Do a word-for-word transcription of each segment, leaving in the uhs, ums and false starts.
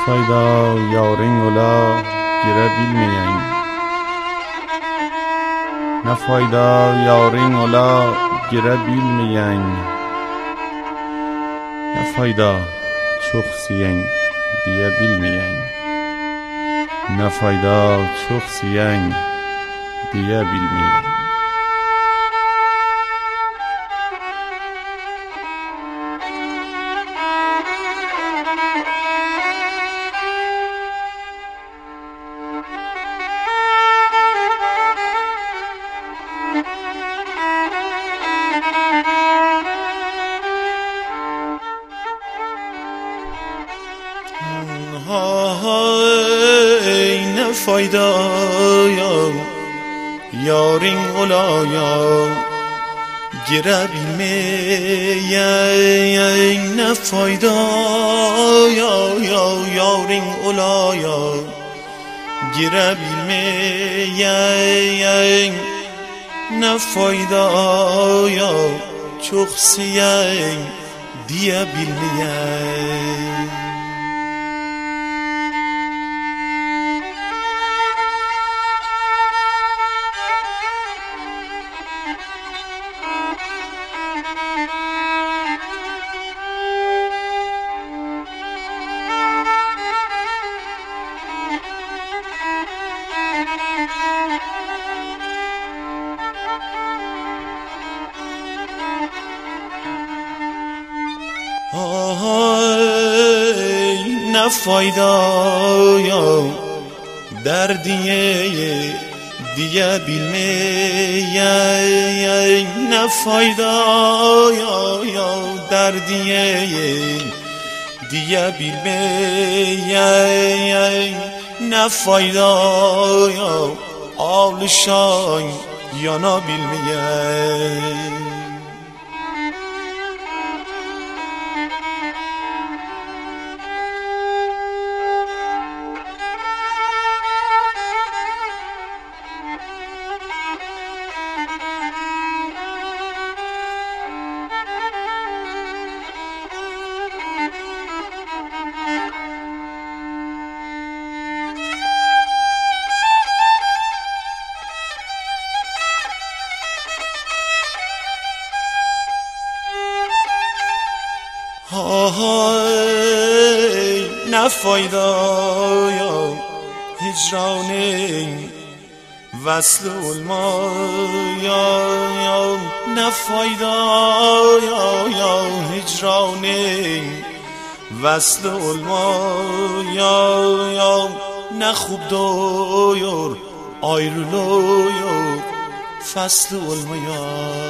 fayda yaring ola gira bilmeyen. Ne fayda yaring ola gira bilmeyen. Ne fayda çok siyen diye bilmeyen. Ne fayda çok siyen diye bilmeyen. های نه فایده یا یارین اولایا گره بیلمین. نه فایده یا یارین اولایا گره بیلمین. نه فایده یا چخسیین دیه بیلمین. آهای نه فایده یا دردیه دیگه بیلمه. نه فایده یا دردیه دیگه بیلمه. نه فایده یا آلشای یا نا بیلمه. آهای نه فایده یا هجرانی وصل علما یا. نه فایده یا هجرانی وصل علما یا. نه خوب دویر آیرلو یا فصل علما یا.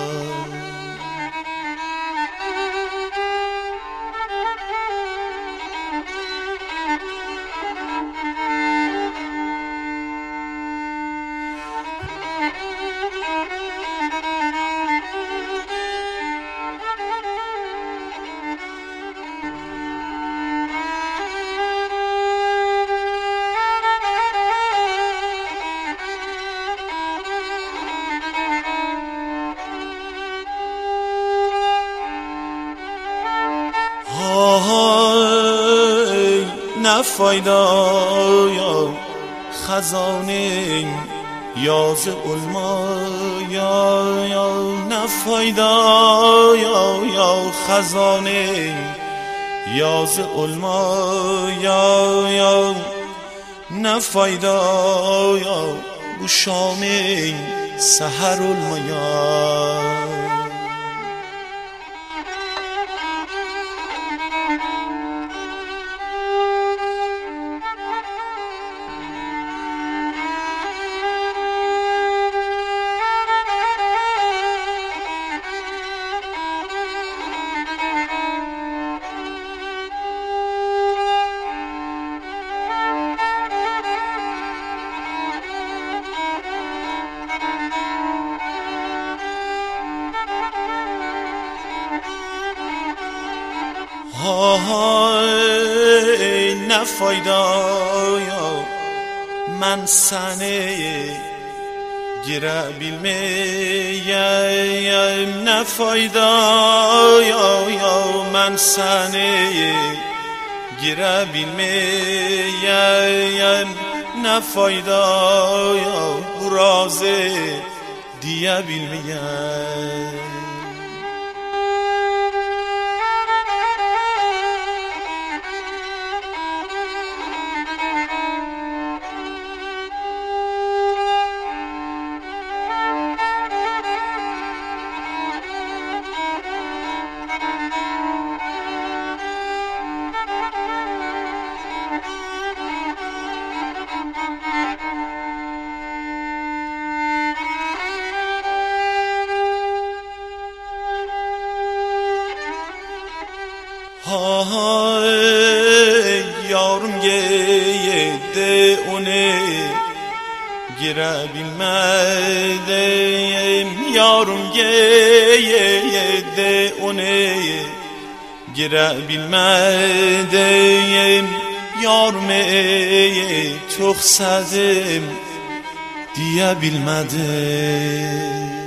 آهای نه فایده یا خزانه یاز علما یا. نه فایده یا خزانه یاز علما یا. نه فایده یا گوشامه سحر علما یا. آهای نه فایده یا من سنه گره بیلمه. نه فایده یا من سنه girebilmeyem ne fayda ya bu razı diyebilmeyem. Hay yavrum geyde onu girebilmedim, yavrum geyde onu girebilmedim, yavrumu çok sevdim diyebilmedim.